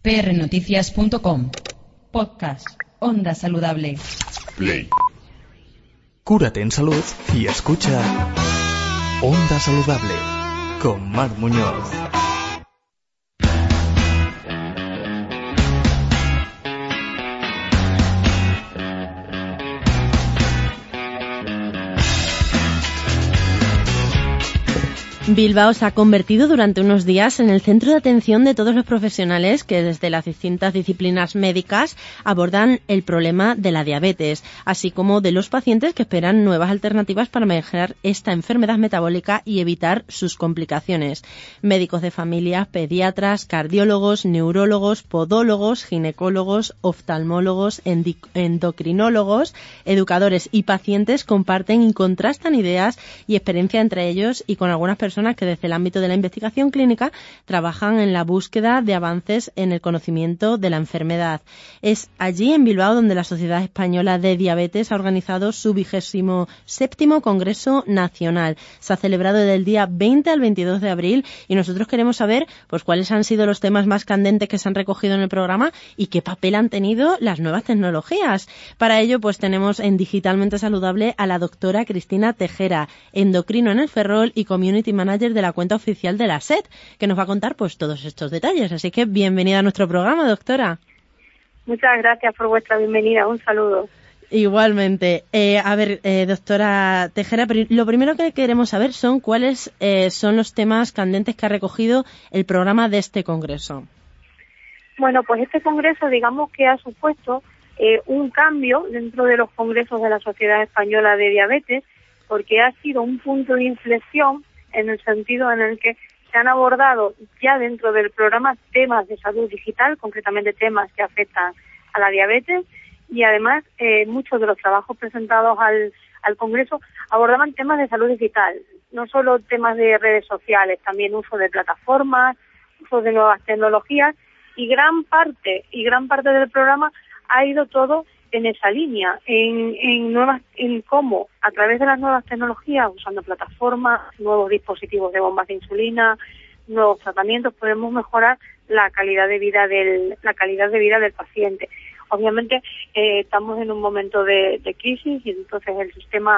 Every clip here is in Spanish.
prnoticias.com. Podcast Onda Saludable. Play. Cúrate en salud y escucha Onda Saludable con Mar Muñoz. Bilbao se ha convertido durante unos días en el centro de atención de todos los profesionales que desde las distintas disciplinas médicas abordan el problema de la diabetes, así como de los pacientes que esperan nuevas alternativas para manejar esta enfermedad metabólica y evitar sus complicaciones. Médicos de familia, pediatras, cardiólogos, neurólogos, podólogos, ginecólogos, oftalmólogos, endocrinólogos, educadores y pacientes comparten y contrastan ideas y experiencia entre ellos y con algunas personas que desde el ámbito de la investigación clínica trabajan en la búsqueda de avances en el conocimiento de la enfermedad. Es allí, en Bilbao, donde la Sociedad Española de Diabetes ha organizado su 27º Congreso Nacional. Se ha celebrado del día 20 al 22 de abril y nosotros queremos saber pues cuáles han sido los temas más candentes que se han recogido en el programa y qué papel han tenido las nuevas tecnologías. Para ello, pues tenemos en Digitalmente Saludable a la doctora Cristina Tejera, endocrino en el Ferrol y community manager de la cuenta oficial de la SED, que nos va a contar pues todos estos detalles. Así que bienvenida a nuestro programa, doctora. Muchas gracias por vuestra bienvenida. Un saludo. Igualmente. Doctora Tejera, lo primero que queremos saber son cuáles son los temas candentes que ha recogido el programa de este congreso. Bueno, pues este congreso, digamos que ha supuesto un cambio dentro de los congresos de la Sociedad Española de Diabetes, porque ha sido un punto de inflexión en el sentido en el que se han abordado ya dentro del programa temas de salud digital, concretamente temas que afectan a la diabetes, y además muchos de los trabajos presentados al Congreso abordaban temas de salud digital, no solo temas de redes sociales, también uso de plataformas, uso de nuevas tecnologías, y gran parte del programa ha ido todo en esa línea, en cómo a través de las nuevas tecnologías, usando plataformas, nuevos dispositivos de bombas de insulina, nuevos tratamientos, podemos mejorar la calidad de vida del paciente. Obviamente estamos en un momento de crisis y entonces el sistema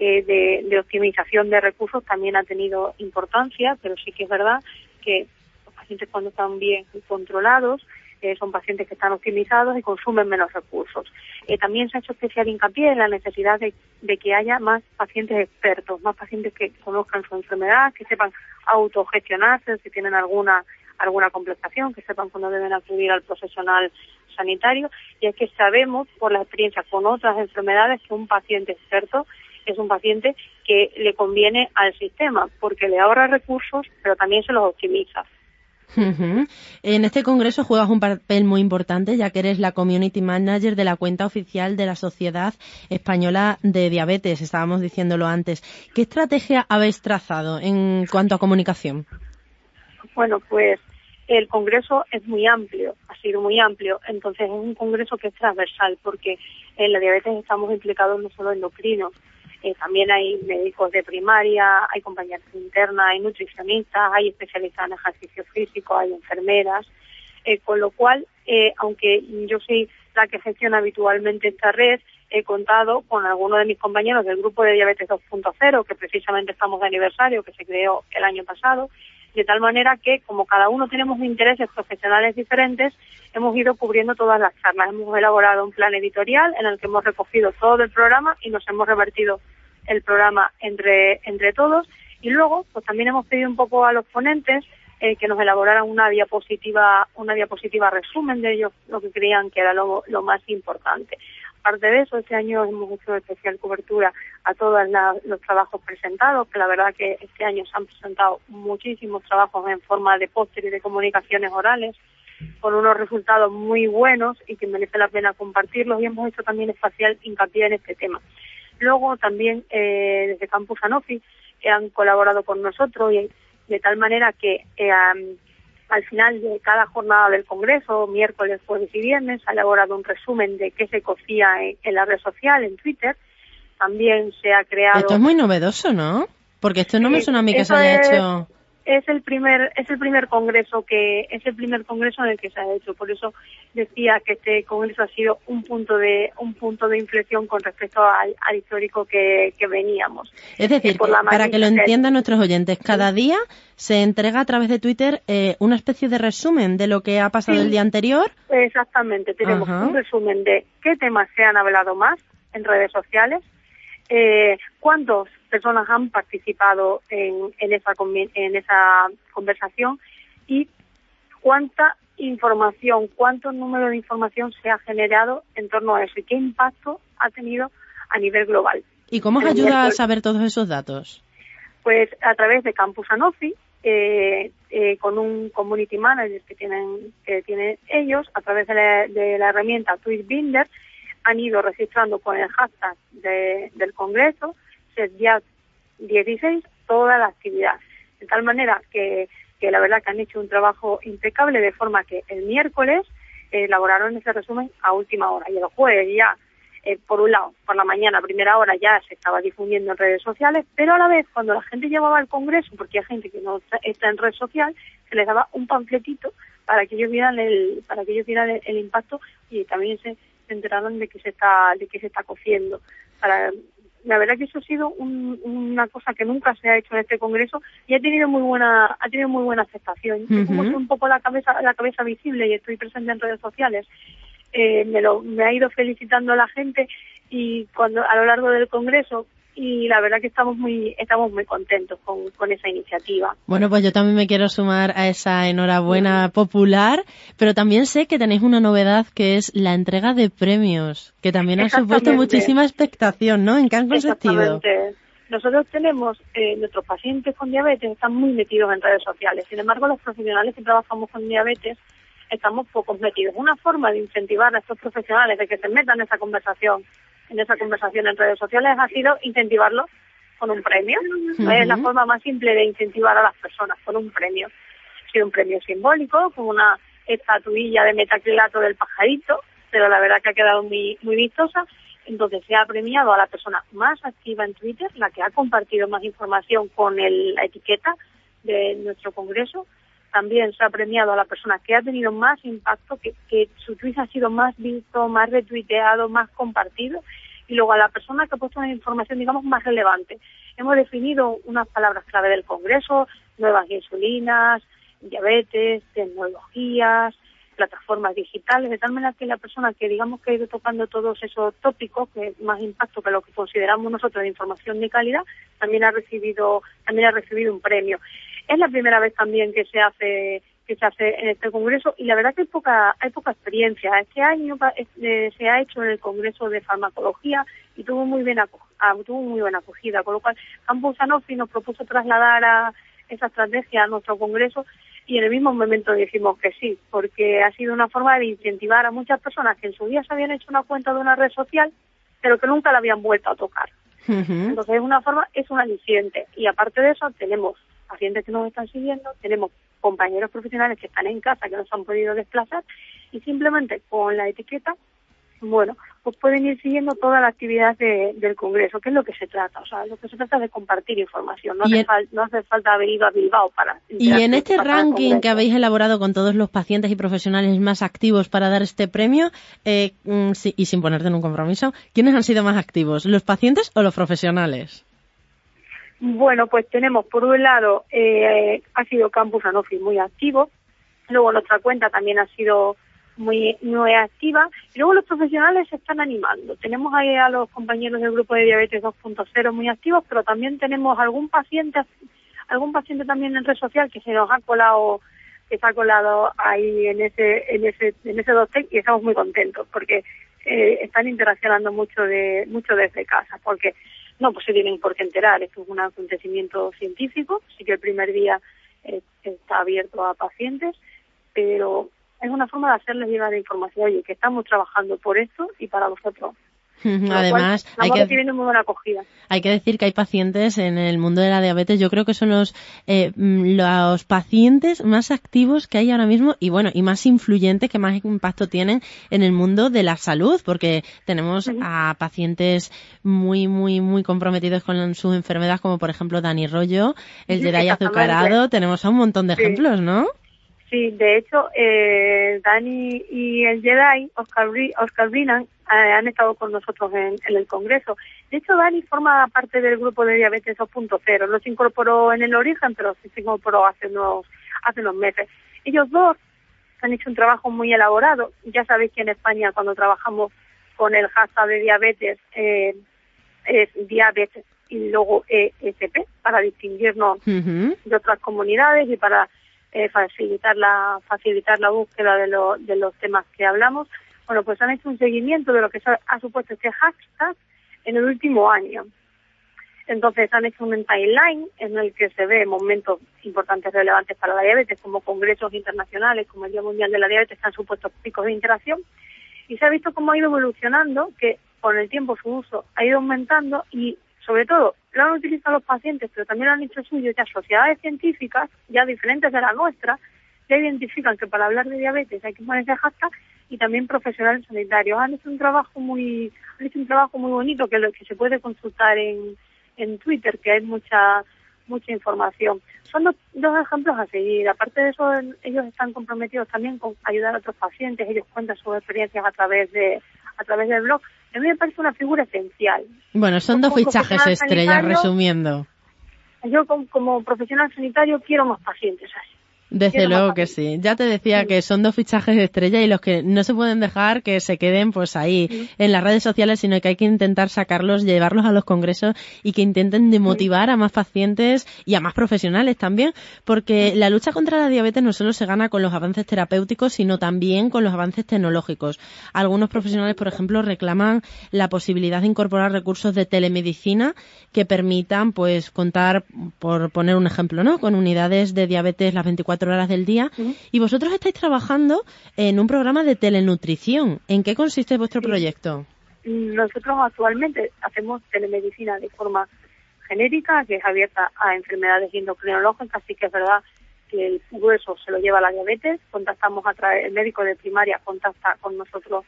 de optimización de recursos también ha tenido importancia, pero sí que es verdad que los pacientes, cuando están bien controlados, son pacientes que están optimizados y consumen menos recursos. También se ha hecho especial hincapié en la necesidad de que haya más pacientes expertos, más pacientes que conozcan su enfermedad, que sepan autogestionarse si tienen alguna complicación, que sepan cuándo deben acudir al profesional sanitario. Y es que sabemos por la experiencia con otras enfermedades que un paciente experto es un paciente que le conviene al sistema, porque le ahorra recursos, pero también se los optimiza. Uh-huh. En este congreso juegas un papel muy importante, ya que eres la community manager de la cuenta oficial de la Sociedad Española de Diabetes, estábamos diciéndolo antes. ¿Qué estrategia habéis trazado en cuanto a comunicación? Bueno, pues el congreso es muy amplio, ha sido muy amplio, entonces es un congreso que es transversal, porque en la diabetes estamos implicados no solo endocrinos, también hay médicos de primaria, hay compañeras internas, hay nutricionistas, hay especialistas en ejercicio físico, hay enfermeras, con lo cual, aunque yo soy la que gestiona habitualmente esta red, he contado con algunos de mis compañeros del grupo de Diabetes 2.0, que precisamente estamos de aniversario, que se creó el año pasado, de tal manera que, como cada uno tenemos intereses profesionales diferentes, hemos ido cubriendo todas las charlas. Hemos elaborado un plan editorial en el que hemos recogido todo el programa y nos hemos revertido el programa entre todos. Y luego, pues también hemos pedido un poco a los ponentes que nos elaboraran una diapositiva resumen de ellos, lo que creían que era lo más importante. Aparte de eso, este año hemos hecho especial cobertura a todos los trabajos presentados, que la verdad que este año se han presentado muchísimos trabajos en forma de póster y de comunicaciones orales, con unos resultados muy buenos y que merece la pena compartirlos, y hemos hecho también especial hincapié en este tema. Luego también desde Campus Sanofi han colaborado con nosotros, y de tal manera que al final de cada jornada del Congreso, miércoles, jueves y viernes, ha elaborado un resumen de qué se cocía en la red social, en Twitter. También se ha creado... Esto es muy novedoso, ¿no? Porque esto no me suena a mí que se haya hecho... es el primer congreso en el que se ha hecho. Por eso decía que este congreso ha sido un punto de inflexión con respecto al histórico que veníamos. Es decir, para que lo entiendan nuestros oyentes, cada día se entrega a través de Twitter una especie de resumen de lo que ha pasado el día anterior. Exactamente, tenemos un resumen de qué temas se han hablado más en redes sociales, cuántas personas han participado en esa conversación y cuánta información, cuánto número de información se ha generado en torno a eso y qué impacto ha tenido a nivel global. ¿Y cómo os ayuda a saber todos esos datos? Pues a través de Campus Sanofi, con un community manager que tienen ellos, a través de la herramienta Tweetbinder, han ido registrando con el hashtag del Congreso, SETDIAT16, toda la actividad. De tal manera que la verdad que han hecho un trabajo impecable, de forma que el miércoles elaboraron ese resumen a última hora. Y el jueves ya, por un lado, por la mañana, a primera hora, ya se estaba difundiendo en redes sociales, pero a la vez, cuando la gente llevaba al Congreso, porque hay gente que no está en red social, se les daba un panfletito para que ellos vieran el impacto y también se enteraron de que se está cociendo. La verdad que eso ha sido una cosa que nunca se ha hecho en este congreso y ha tenido muy buena aceptación. Como soy un poco la cabeza visible y estoy presente en redes sociales, me ha ido felicitando la gente y a lo largo del congreso, y la verdad que estamos muy contentos con esa iniciativa. Bueno, pues yo también me quiero sumar a esa enhorabuena popular, pero también sé que tenéis una novedad que es la entrega de premios, que también ha supuesto muchísima expectación, ¿no? ¿En qué han consistido? Exactamente. Nosotros tenemos, nuestros pacientes con diabetes están muy metidos en redes sociales, sin embargo los profesionales que trabajamos con diabetes estamos pocos metidos. Una forma de incentivar a estos profesionales de que se metan en esa conversación en redes sociales ha sido incentivarlos con un premio. Es la forma más simple de incentivar a las personas, con un premio. Ha sido un premio simbólico, con una estatuilla de metacrilato del pajarito, pero la verdad que ha quedado muy, muy vistosa. Entonces se ha premiado a la persona más activa en Twitter, la que ha compartido más información con la etiqueta de nuestro congreso. También se ha premiado a la persona que ha tenido más impacto, que su tweet ha sido más visto, más retuiteado, más compartido, y luego a la persona que ha puesto una información, digamos, más relevante. Hemos definido unas palabras clave del Congreso: nuevas insulinas, diabetes, tecnologías, plataformas digitales, de tal manera que la persona que, digamos, que ha ido tocando todos esos tópicos, que más impacto que lo que consideramos nosotros de información de calidad, también ha recibido un premio. Es la primera vez también que se hace en este congreso, y la verdad que hay poca experiencia. Este año se ha hecho en el Congreso de Farmacología y tuvo muy buena acogida, con lo cual Campus Sanofi nos propuso trasladar a esa estrategia a nuestro congreso, y en el mismo momento dijimos que sí, porque ha sido una forma de incentivar a muchas personas que en su día se habían hecho una cuenta de una red social, pero que nunca la habían vuelto a tocar. Entonces es un aliciente, y aparte de eso tenemos pacientes que nos están siguiendo, tenemos compañeros profesionales que están en casa, que no se han podido desplazar, y simplemente con la etiqueta, bueno, pues pueden ir siguiendo toda la actividad del Congreso, que es lo que se trata. O sea, lo que se trata es de compartir información, no hace falta haber ido a Bilbao para... Y en este ranking que habéis elaborado con todos los pacientes y profesionales más activos para dar este premio, y sin ponerte en un compromiso, ¿quiénes han sido más activos, los pacientes o los profesionales? Bueno, pues tenemos, por un lado, ha sido Campus Sanofi muy activo, luego nuestra cuenta también ha sido muy activa, y luego los profesionales se están animando. Tenemos ahí a los compañeros del grupo de diabetes 2.0 muy activos, pero también tenemos algún paciente también en red social que se ha colado ahí en ese dossier, y estamos muy contentos porque están interaccionando mucho desde casa, porque no pues se tienen por qué enterar. Esto es un acontecimiento científico, sí que el primer día está abierto a pacientes, pero es una forma de hacerles llegar la información, oye, que estamos trabajando por esto y para vosotros. Además, tiene muy buena acogida. Hay que decir que hay pacientes en el mundo de la diabetes, yo creo que son los pacientes más activos que hay ahora mismo y bueno, y más influyentes, que más impacto tienen en el mundo de la salud, porque tenemos a pacientes muy, muy, muy comprometidos con sus enfermedades, como por ejemplo Dani Rollo, el Jedi azucarado, tenemos a un montón de ejemplos, ¿no? Sí, de hecho, Dani y el Jedi, Oscar Brinan, han estado con nosotros en el Congreso. De hecho, Dani forma parte del grupo de Diabetes 2.0. No se incorporó en el origen, pero sí se incorporó hace unos meses. Ellos dos han hecho un trabajo muy elaborado. Ya sabéis que en España, cuando trabajamos con el hashtag de diabetes, es diabetes y luego ESP, para distinguirnos de otras comunidades y para facilitar la búsqueda de los temas que hablamos. Bueno, pues han hecho un seguimiento de lo que ha supuesto este hashtag en el último año. Entonces han hecho un timeline en el que se ve momentos importantes relevantes para la diabetes, como congresos internacionales, como el Día Mundial de la Diabetes, que han supuesto picos de interacción, y se ha visto cómo ha ido evolucionando, que con el tiempo su uso ha ido aumentando y, sobre todo, lo han utilizado los pacientes, pero también lo han hecho suyo ya sociedades científicas, ya diferentes de la nuestra, ya identifican que para hablar de diabetes hay que poner ese hashtag, y también profesionales sanitarios. Han hecho un trabajo muy bonito que se puede consultar en Twitter, que hay mucha información. Son dos ejemplos a seguir. Aparte de eso, ellos están comprometidos también con ayudar a otros pacientes. Ellos cuentan sus experiencias a través del blog. A mí me parece una figura esencial. Bueno, son dos fichajes estrellas, resumiendo. Yo como profesional sanitario quiero más pacientes así. Desde luego que sí. Ya te decía que son dos fichajes de estrella y los que no se pueden dejar que se queden pues ahí en las redes sociales, sino que hay que intentar sacarlos, llevarlos a los congresos y que intenten de motivar a más pacientes y a más profesionales también, porque la lucha contra la diabetes no solo se gana con los avances terapéuticos, sino también con los avances tecnológicos. Algunos profesionales, por ejemplo, reclaman la posibilidad de incorporar recursos de telemedicina que permitan pues contar, por poner un ejemplo, ¿no?, con unidades de diabetes las 24 horas del día. Y vosotros estáis trabajando en un programa de telenutrición. ¿En qué consiste vuestro proyecto? Nosotros actualmente hacemos telemedicina de forma genérica, que es abierta a enfermedades endocrinológicas, así que es verdad que el grueso se lo lleva la diabetes. Contactamos el médico de primaria contacta con nosotros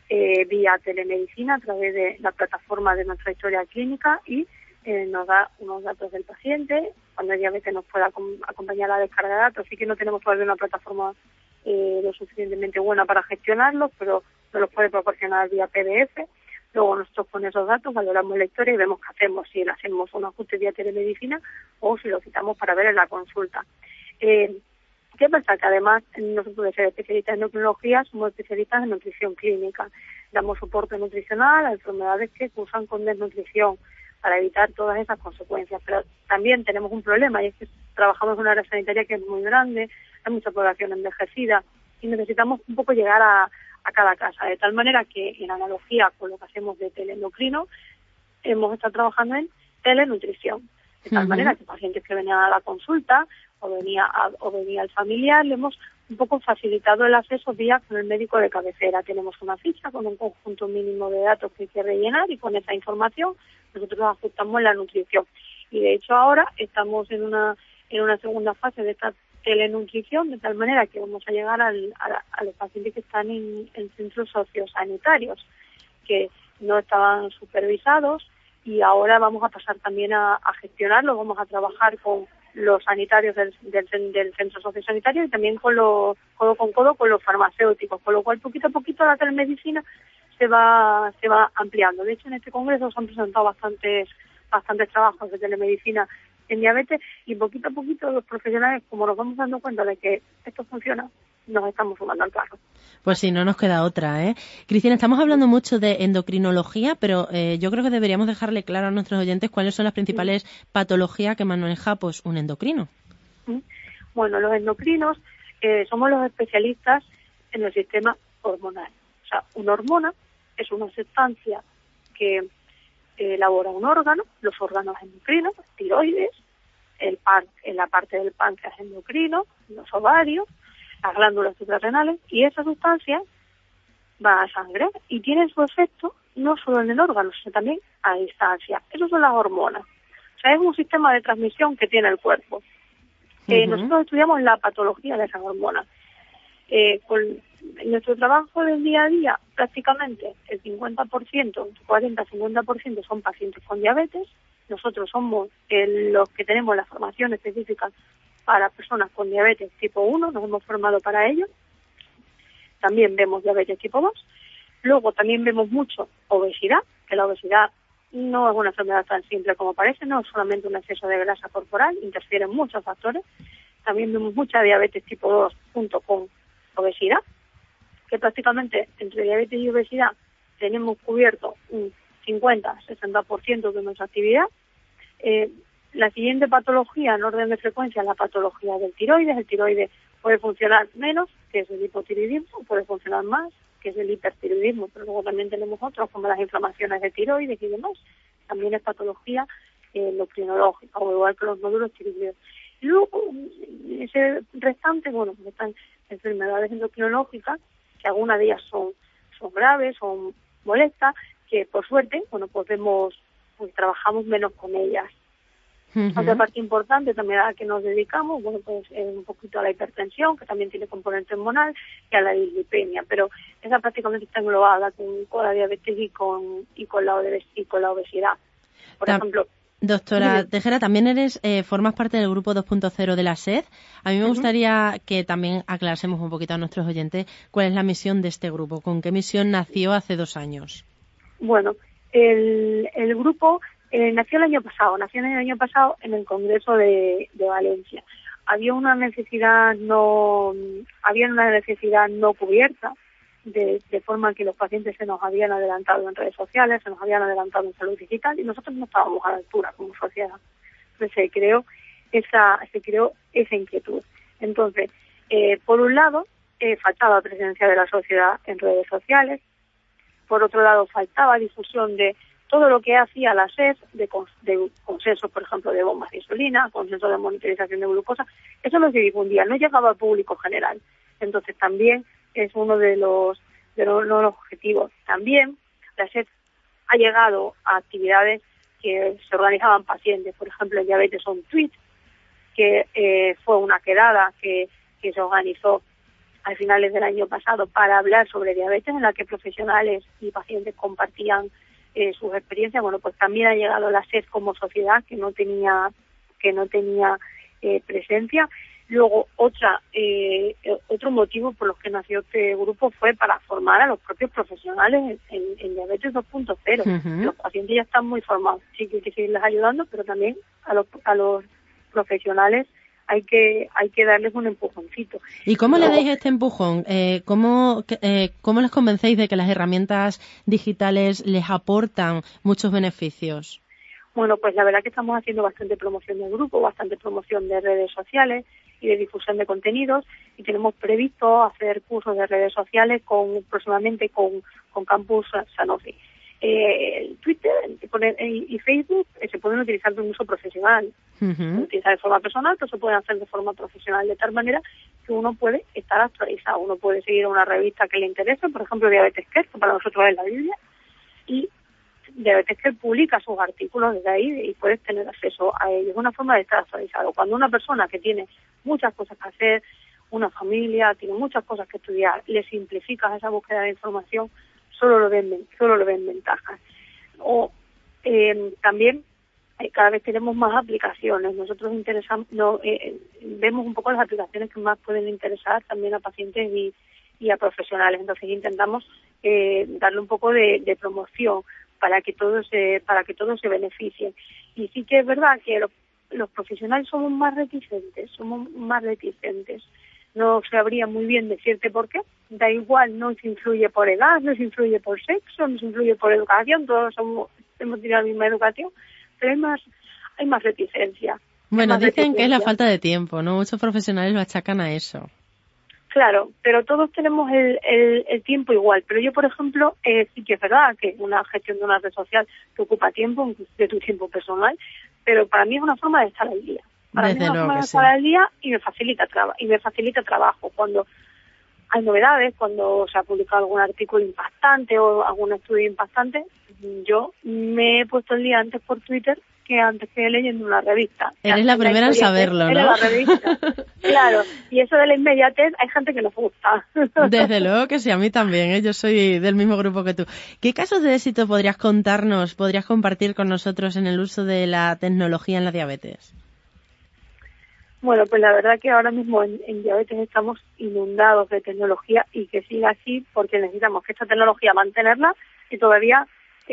vía telemedicina a través de la plataforma de nuestra historia clínica y nos da unos datos del paciente. Cuando el diabetes nos pueda acompañar a la descarga de datos, sí que no tenemos todavía una plataforma lo suficientemente buena para gestionarlos, pero nos los puede proporcionar vía PDF. Luego nosotros con esos datos valoramos la historia y vemos qué hacemos, si le hacemos un ajuste vía telemedicina o si lo citamos para ver en la consulta. ¿Qué pasa? Que además nosotros de ser especialistas en endocrinología somos especialistas en nutrición clínica. Damos soporte nutricional a enfermedades que cursan con desnutrición para evitar todas esas consecuencias. Pero también tenemos un problema y es que trabajamos en una área sanitaria que es muy grande, hay mucha población envejecida y necesitamos un poco llegar a cada casa, de tal manera que en analogía con lo que hacemos de teleendocrino, hemos estado trabajando en telenutrición, de tal manera que pacientes que venían a la consulta o venía el familiar, le hemos un poco facilitado el acceso vía con el médico de cabecera. Tenemos una ficha con un conjunto mínimo de datos que hay que rellenar y con esa información nosotros ajustamos la nutrición. Y de hecho ahora estamos en una segunda fase de esta telenutrición, de tal manera que vamos a llegar a los pacientes que están en centros sociosanitarios, que no estaban supervisados, y ahora vamos a pasar también a gestionarlo. Vamos a trabajar con los sanitarios del centro sociosanitario y también codo con codo con los farmacéuticos, con lo cual poquito a poquito la telemedicina se va ampliando. De hecho, en este congreso se han presentado bastantes trabajos de telemedicina en diabetes y poquito a poquito los profesionales, como nos vamos dando cuenta de que esto funciona, nos estamos sumando al carro. Pues sí, no nos queda otra, ¿eh? Cristina, estamos hablando mucho de endocrinología, pero yo creo que deberíamos dejarle claro a nuestros oyentes cuáles son las principales patologías que maneja pues un endocrino. Bueno, los endocrinos somos los especialistas en el sistema hormonal. O sea, una hormona es una sustancia que elabora un órgano, los órganos endocrinos, tiroides, en la parte del páncreas endocrino, los ovarios, las glándulas suprarrenales, y esa sustancia va a sangre y tiene su efecto no solo en el órgano, sino también a distancia. Esas son las hormonas. O sea, es un sistema de transmisión que tiene el cuerpo. Nosotros estudiamos la patología de esas hormonas. En nuestro trabajo del día a día, prácticamente el 50%, 40-50% son pacientes con diabetes. Nosotros somos los que tenemos la formación específica para personas con diabetes tipo 1, nos hemos formado para ello. También vemos diabetes tipo 2. Luego también vemos mucho obesidad, que la obesidad no es una enfermedad tan simple como parece, no es solamente un exceso de grasa corporal, interfieren muchos factores. También vemos mucha diabetes tipo 2 junto con obesidad, que prácticamente entre diabetes y obesidad tenemos cubierto un 50-60% de nuestra actividad. La siguiente patología en orden de frecuencia es la patología del tiroides. El tiroides puede funcionar menos, que es el hipotiroidismo, puede funcionar más, que es el hipertiroidismo, pero luego también tenemos otros como las inflamaciones de tiroides y demás. También es patología endocrinológica, o igual que los nódulos tiroideos. Y luego, ese restante, bueno, están enfermedades endocrinológicas, que algunas de ellas son graves, son molestas, que por suerte, bueno, pues trabajamos menos con ellas. Otra parte importante también a la que nos dedicamos, bueno, pues un poquito a la hipertensión, que también tiene componente hormonal, y a la dislipemia, pero esa prácticamente está englobada con la diabetes y con la obesidad. Por ejemplo, doctora Tejera, también formas parte del grupo 2.0 de la SED. A mí me gustaría que también aclarásemos un poquito a nuestros oyentes cuál es la misión de este grupo, con qué misión nació hace 2 años. Bueno, el grupo nació el año pasado en el Congreso de Valencia. Había una necesidad no cubierta, de forma que los pacientes se nos habían adelantado en redes sociales, se nos habían adelantado en salud digital, y nosotros no estábamos a la altura como sociedad. Entonces se creó esa inquietud. Entonces, por un lado, faltaba presencia de la sociedad en redes sociales. Por otro lado, faltaba difusión de todo lo que hacía la SED, de consensos, por ejemplo, de bombas de insulina, consensos de monitorización de glucosa. Eso no se difundía, no llegaba al público general. Entonces también es uno de los objetivos. También la SED ha llegado a actividades que se organizaban pacientes. Por ejemplo, en diabetes on tweet, que fue una quedada que se organizó a finales del año pasado para hablar sobre diabetes, en la que profesionales y pacientes compartían sus experiencias. Bueno, pues también ha llegado la SED como sociedad, que no tenía presencia. Luego, otro motivo por los que nació este grupo fue para formar a los propios profesionales en diabetes 2.0. Los pacientes ya están muy formados, sí que hay que seguirles ayudando, pero también a los profesionales hay que darles un empujoncito. ¿Y cómo le dais este empujón? ¿Cómo les convencéis de que las herramientas digitales les aportan muchos beneficios? Bueno, pues la verdad que estamos haciendo bastante promoción del grupo, bastante promoción de redes sociales y de difusión de contenidos, y tenemos previsto hacer cursos de redes sociales próximamente con Campus Sanofi. Twitter y Facebook se pueden utilizar de un uso profesional. Se pueden utilizar de forma personal, pero se pueden hacer de forma profesional, de tal manera que uno puede estar actualizado. Uno puede seguir una revista que le interese, por ejemplo, Diabetes Care, que para nosotros es la Biblia, y Diabetes Care publica sus artículos desde ahí y puedes tener acceso a ellos. Es una forma de estar actualizado. Cuando una persona que tiene muchas cosas que hacer, una familia, tiene muchas cosas que estudiar, le simplificas esa búsqueda de información, solo lo ven ventajas. También cada vez tenemos más aplicaciones. Nosotros vemos un poco las aplicaciones que más pueden interesar también a pacientes y a profesionales. Entonces intentamos darle un poco de promoción para que todos se beneficien. Y sí que es verdad que los profesionales somos más reticentes. No sabría muy bien decirte por qué. Da igual, no se influye por edad, no se influye por sexo, no se influye por educación, todos hemos tenido la misma educación, pero hay más reticencia. Bueno, dicen que es la falta de tiempo, ¿no? Muchos profesionales lo achacan a eso. Claro, pero todos tenemos el tiempo igual. Pero yo, por ejemplo, sí que es verdad que una gestión de una red social te ocupa tiempo de tu tiempo personal, pero para mí es una forma de estar al día. Para mí es una forma de estar al día y me facilita trabajo. Cuando hay novedades, cuando se ha publicado algún artículo impactante o algún estudio impactante, yo me he puesto el día antes por Twitter que antes que leyendo una revista. Eres la primera en saberlo, ¿no? Eres la revista. Claro, y eso de la inmediatez hay gente que nos gusta. Desde luego que sí, a mí también, ¿eh? Yo soy del mismo grupo que tú. ¿Qué casos de éxito podrías compartir con nosotros en el uso de la tecnología en la diabetes? Bueno, pues la verdad que ahora mismo en diabetes estamos inundados de tecnología y que siga así porque necesitamos que esta tecnología mantenerla y todavía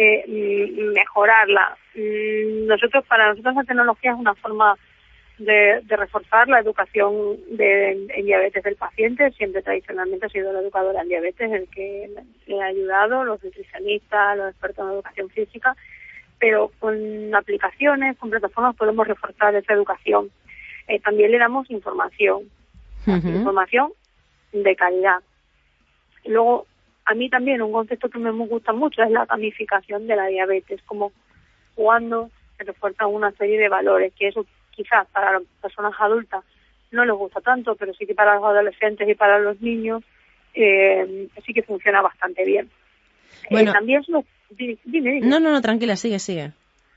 mejorarla. Para nosotros la tecnología es una forma de reforzar la educación en diabetes del paciente. Siempre tradicionalmente ha sido la educadora en diabetes el que le ha ayudado, los nutricionistas, los expertos en educación física, pero con aplicaciones, con plataformas podemos reforzar esa educación. También le damos información, información de calidad. Y luego, a mí también un concepto que me gusta mucho es la gamificación de la diabetes, como cuando se refuerza una serie de valores, que eso quizás para las personas adultas no les gusta tanto, pero sí que para los adolescentes y para los niños sí que funciona bastante bien. Bueno, también dime. No, tranquila, sigue.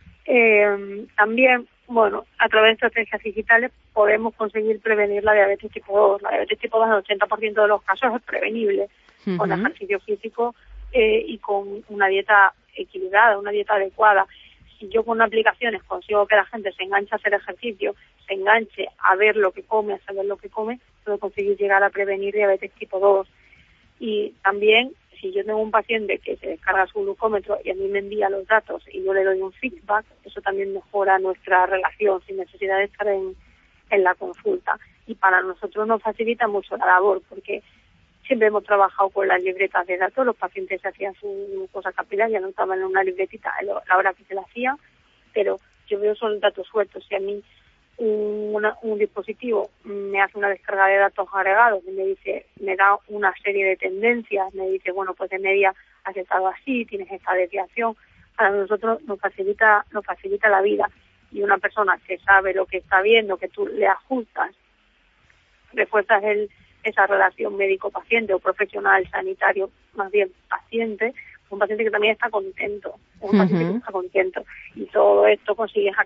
También, bueno, a través de estrategias digitales podemos conseguir prevenir la diabetes tipo 2. La diabetes tipo 2 en el 80% de los casos es prevenible con ejercicio físico y con una dieta equilibrada, una dieta adecuada. Si yo con aplicaciones consigo que la gente se enganche a hacer ejercicio, se enganche a ver lo que come, a saber lo que come, puedo conseguir llegar a prevenir diabetes tipo 2. Y también, si yo tengo un paciente que se descarga su glucómetro y a mí me envía los datos y yo le doy un feedback, eso también mejora nuestra relación sin necesidad de estar en la consulta. Y para nosotros nos facilita mucho la labor porque siempre hemos trabajado con las libretas de datos. Los pacientes se hacían su glucosa capilar y anotaban en una libretita la hora que se la hacía, pero yo veo son datos sueltos. Si a mí un dispositivo me hace una descarga de datos agregados y me da una serie de tendencias, me dice, bueno, pues de media has estado así, tienes esta desviación, para nosotros nos facilita la vida. Y una persona que sabe lo que está viendo, que tú le ajustas, refuerzas esa relación médico-paciente o profesional sanitario, más bien paciente, un paciente que también está contento, y todo esto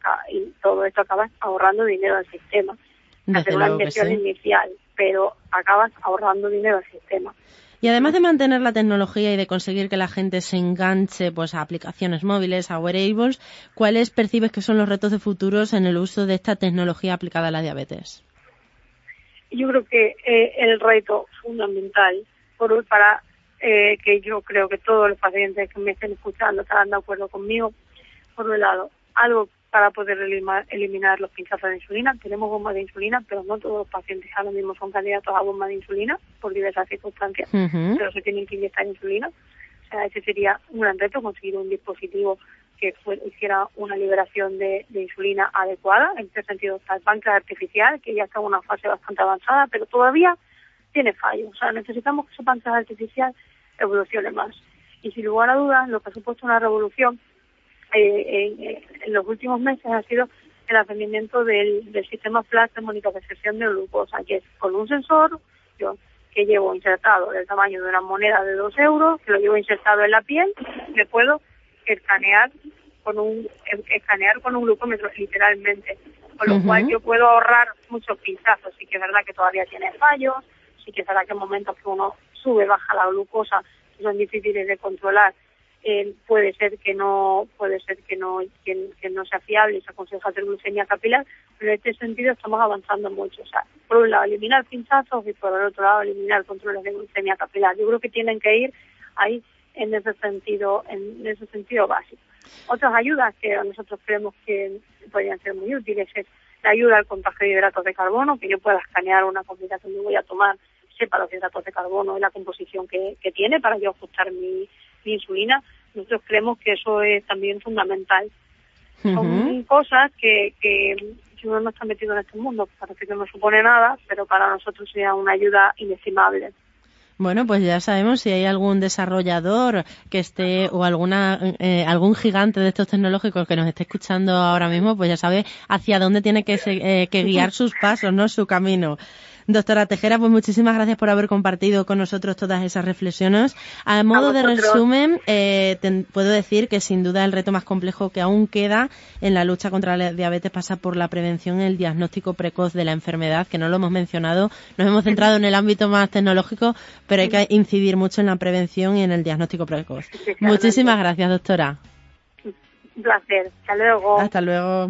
acabas ahorrando dinero al sistema. Hacer una inversión inicial, pero acabas ahorrando dinero al sistema. Y además de mantener la tecnología y de conseguir que la gente se enganche pues a aplicaciones móviles, a wearables, ¿cuáles percibes que son los retos de futuros en el uso de esta tecnología aplicada a la diabetes? Yo creo que el reto fundamental para que yo creo que todos los pacientes que me estén escuchando estarán de acuerdo conmigo, por un lado, algo para poder eliminar los pinchazos de insulina. Tenemos bombas de insulina, pero no todos los pacientes ahora mismo son candidatos a bombas de insulina por diversas circunstancias, pero se tienen que inyectar insulina. O sea, ese sería un gran reto, conseguir un dispositivo que hiciera una liberación de insulina adecuada. En este sentido está el páncreas artificial, que ya está en una fase bastante avanzada, pero todavía tiene fallos. O sea, necesitamos que ese páncreas artificial evolucione más. Y sin lugar a dudas, lo que ha supuesto una revolución en los últimos meses ha sido el advenimiento del sistema flash de monitorización de glucosa, que es con un sensor que llevo insertado del tamaño de una moneda de 2 euros, que lo llevo insertado en la piel, le puedo escanear con un glucómetro literalmente, con lo cual yo puedo ahorrar muchos pinchazos. Sí que es verdad que todavía tiene fallos, sí que es verdad que en momentos que uno sube, baja la glucosa, que son difíciles de controlar, puede ser que no sea fiable y se aconseja hacer glucemia capilar, pero en este sentido estamos avanzando mucho. O sea, por un lado eliminar pinchazos y por el otro lado eliminar controles de glucemia capilar. Yo creo que tienen que ir ahí en ese sentido básico. Otras ayudas que nosotros creemos que podrían ser muy útiles es la ayuda al contagio de hidratos de carbono, que yo pueda escanear una comida que me voy a tomar, sepa los hidratos de carbono y la composición que tiene para yo ajustar mi insulina. Nosotros creemos que eso es también fundamental. Son cosas que si uno no está metido en este mundo, parece que no supone nada, pero para nosotros sería una ayuda inestimable. Bueno, pues ya sabemos, si hay algún desarrollador que esté o algún gigante de estos tecnológicos que nos esté escuchando ahora mismo, pues ya sabe hacia dónde tiene que guiar sus pasos, ¿no? Su camino. Doctora Tejera, pues muchísimas gracias por haber compartido con nosotros todas esas reflexiones. A modo de resumen, puedo decir que sin duda el reto más complejo que aún queda en la lucha contra la diabetes pasa por la prevención y el diagnóstico precoz de la enfermedad, que no lo hemos mencionado. Nos hemos centrado en el ámbito más tecnológico, pero hay que incidir mucho en la prevención y en el diagnóstico precoz. Muchísimas gracias, doctora. Un placer. Hasta luego. Hasta luego.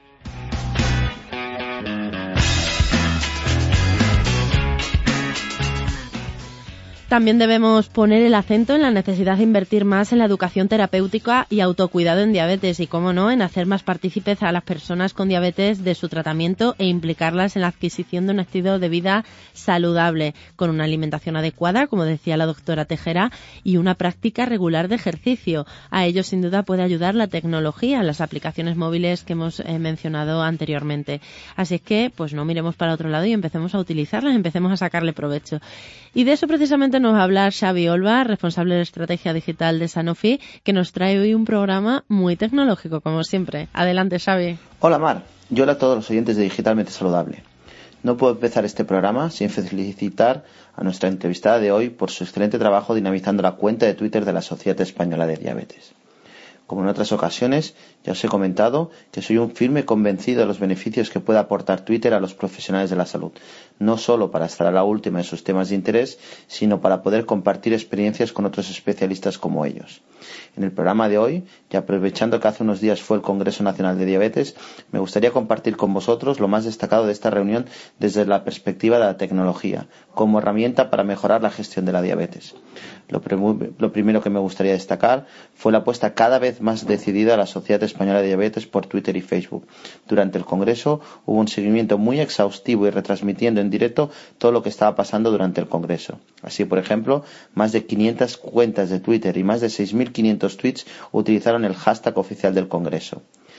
También debemos poner el acento en la necesidad de invertir más en la educación terapéutica y autocuidado en diabetes y, cómo no, en hacer más partícipes a las personas con diabetes de su tratamiento e implicarlas en la adquisición de un estilo de vida saludable, con una alimentación adecuada, como decía la doctora Tejera, y una práctica regular de ejercicio. A ello, sin duda, puede ayudar la tecnología, las aplicaciones móviles que hemos mencionado anteriormente. Así es que, pues no miremos para otro lado y empecemos a utilizarlas, empecemos a sacarle provecho. Y de eso precisamente nos va a hablar Xavi Olva, responsable de estrategia digital de Sanofi, que nos trae hoy un programa muy tecnológico, como siempre. Adelante, Xavi. Hola, Mar. Y hola a todos los oyentes de Digitalmente Saludable. No puedo empezar este programa sin felicitar a nuestra entrevistada de hoy por su excelente trabajo dinamizando la cuenta de Twitter de la Sociedad Española de Diabetes. Como en otras ocasiones, ya os he comentado que soy un firme convencido de los beneficios que puede aportar Twitter a los profesionales de la salud, no solo para estar a la última en sus temas de interés, sino para poder compartir experiencias con otros especialistas como ellos. En el programa de hoy, y aprovechando que hace unos días fue el Congreso Nacional de Diabetes, me gustaría compartir con vosotros lo más destacado de esta reunión desde la perspectiva de la tecnología, como herramienta para mejorar la gestión de la diabetes. Lo primero que me gustaría destacar fue la apuesta cada vez más decidida de la Sociedad Española de Diabetes por Twitter y Facebook. Durante el Congreso hubo un seguimiento muy exhaustivo y retransmitiendo en directo todo lo que estaba pasando durante el Congreso. Así, por ejemplo, más de 500 cuentas de Twitter y más de 6.500 tweets utilizaron el hashtag oficial del Congreso.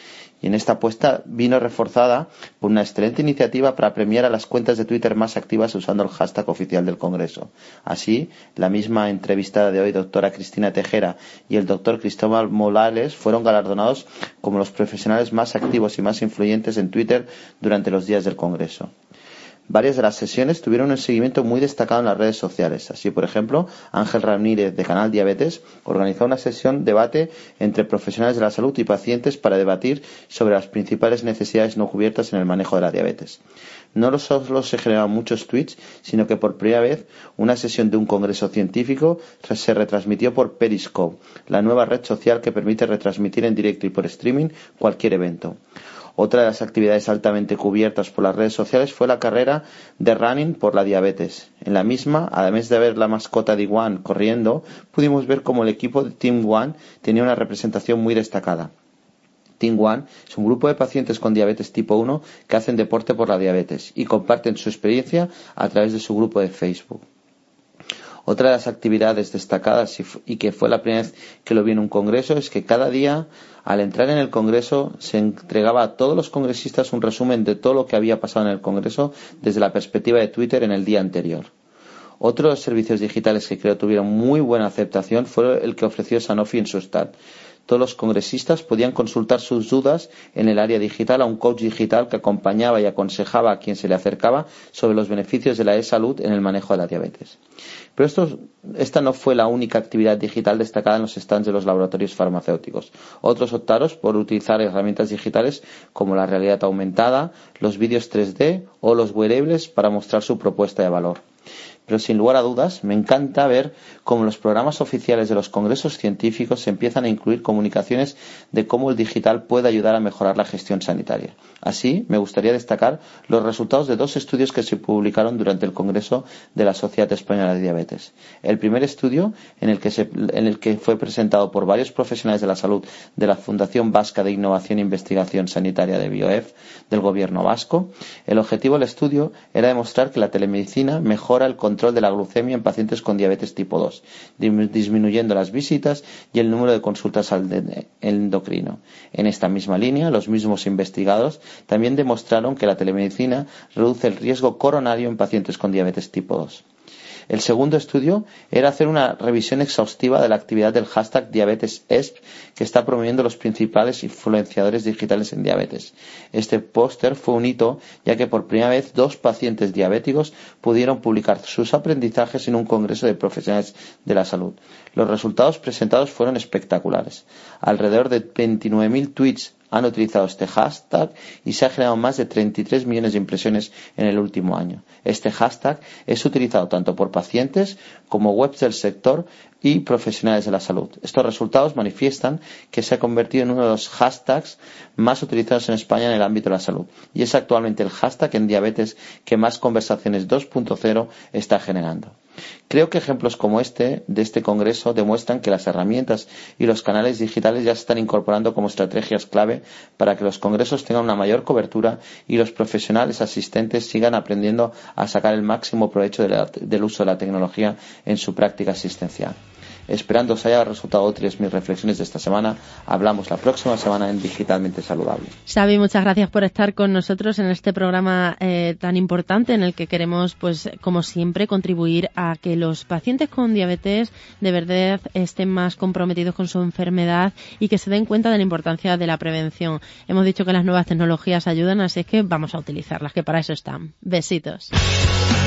Y en esta apuesta vino reforzada por una excelente iniciativa para premiar a las cuentas de Twitter más activas usando el hashtag oficial del Congreso. Así, la misma entrevistada de hoy, doctora Cristina Tejera, y el doctor Cristóbal Morales fueron galardonados como los profesionales más activos y más influyentes en Twitter durante los días del Congreso. Varias de las sesiones tuvieron un seguimiento muy destacado en las redes sociales. Así, por ejemplo, Ángel Ramírez de Canal Diabetes organizó una sesión debate entre profesionales de la salud y pacientes para debatir sobre las principales necesidades no cubiertas en el manejo de la diabetes. No solo se generaron muchos tweets, sino que por primera vez una sesión de un congreso científico se retransmitió por Periscope, la nueva red social que permite retransmitir en directo y por streaming cualquier evento. Otra de las actividades altamente cubiertas por las redes sociales fue la carrera de Running por la Diabetes. En la misma, además de ver la mascota de One corriendo, pudimos ver cómo el equipo de Team One tenía una representación muy destacada. Team One es un grupo de pacientes con diabetes tipo 1 que hacen deporte por la diabetes y comparten su experiencia a través de su grupo de Facebook. Otra de las actividades destacadas y que fue la primera vez que lo vi en un congreso es que cada día, al entrar en el congreso, se entregaba a todos los congresistas un resumen de todo lo que había pasado en el congreso desde la perspectiva de Twitter en el día anterior. Otro de los servicios digitales que creo tuvieron muy buena aceptación fue el que ofreció Sanofi en su stand. Todos los congresistas podían consultar sus dudas en el área digital a un coach digital que acompañaba y aconsejaba a quien se le acercaba sobre los beneficios de la e-salud en el manejo de la diabetes. Pero esta no fue la única actividad digital destacada en los stands de los laboratorios farmacéuticos. Otros optaron por utilizar herramientas digitales como la realidad aumentada, los vídeos 3D o los wearables para mostrar su propuesta de valor. Pero sin lugar a dudas, me encanta ver cómo los programas oficiales de los congresos científicos se empiezan a incluir comunicaciones de cómo el digital puede ayudar a mejorar la gestión sanitaria. Así, me gustaría destacar los resultados de 2 estudios que se publicaron durante el Congreso de la Sociedad Española de Diabetes. El primer estudio, en el que fue presentado por varios profesionales de la salud de la Fundación Vasca de Innovación e Investigación Sanitaria de BioEF, del Gobierno vasco. El objetivo del estudio era demostrar que la telemedicina mejora el control de la glucemia en pacientes con diabetes tipo 2, disminuyendo las visitas y el número de consultas al endocrino. En esta misma línea, los mismos investigadores también demostraron que la telemedicina reduce el riesgo coronario en pacientes con diabetes tipo 2. El segundo estudio era hacer una revisión exhaustiva de la actividad del hashtag DiabetesESP que está promoviendo los principales influenciadores digitales en diabetes. Este póster fue un hito, ya que por primera vez 2 pacientes diabéticos pudieron publicar sus aprendizajes en un congreso de profesionales de la salud. Los resultados presentados fueron espectaculares. Alrededor de 29.000 tweets han utilizado este hashtag y se ha generado más de 33 millones de impresiones en el último año. Este hashtag es utilizado tanto por pacientes como webs del sector y profesionales de la salud. Estos resultados manifiestan que se ha convertido en uno de los hashtags más utilizados en España en el ámbito de la salud y es actualmente el hashtag en diabetes que más conversaciones 2.0 está generando. Creo que ejemplos como de este congreso demuestran que las herramientas y los canales digitales ya se están incorporando como estrategias clave para que los congresos tengan una mayor cobertura y los profesionales asistentes sigan aprendiendo a sacar el máximo provecho del uso de la tecnología en su práctica asistencial. Esperando os haya resultado útiles mis reflexiones de esta semana. Hablamos la próxima semana en Digitalmente Saludable. Xavi, muchas gracias por estar con nosotros en este programa tan importante en el que queremos, pues como siempre, contribuir a que los pacientes con diabetes de verdad estén más comprometidos con su enfermedad y que se den cuenta de la importancia de la prevención. Hemos dicho que las nuevas tecnologías ayudan, así es que vamos a utilizarlas, que para eso están. Besitos.